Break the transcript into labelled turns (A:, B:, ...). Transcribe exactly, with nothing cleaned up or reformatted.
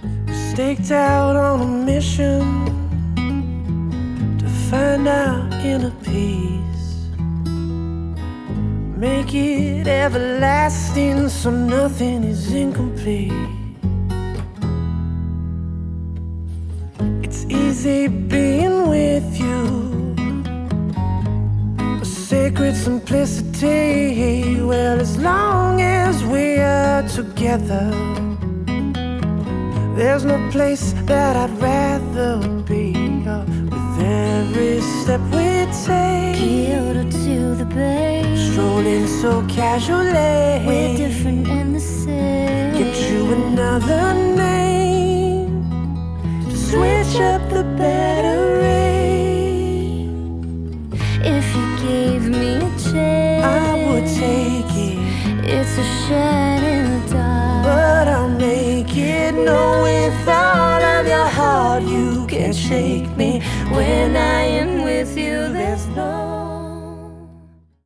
A: Staked out on a mission to find our inner peace, make it everlasting so nothing is incomplete. It's easy being with you, a sacred simplicity. Well, as long as we are together, there's no place that I'd rather be. Oh, with every step we take,
B: Kyoto to the Bay,
A: strolling so casually,
B: we're different and the same.
A: Get you another name to switch up the battery.
B: If you gave me a chance,
A: I would take it.
B: It's a shine in the dark,
A: but I'll make it. No, with all of your heart, you can't shake me when I am with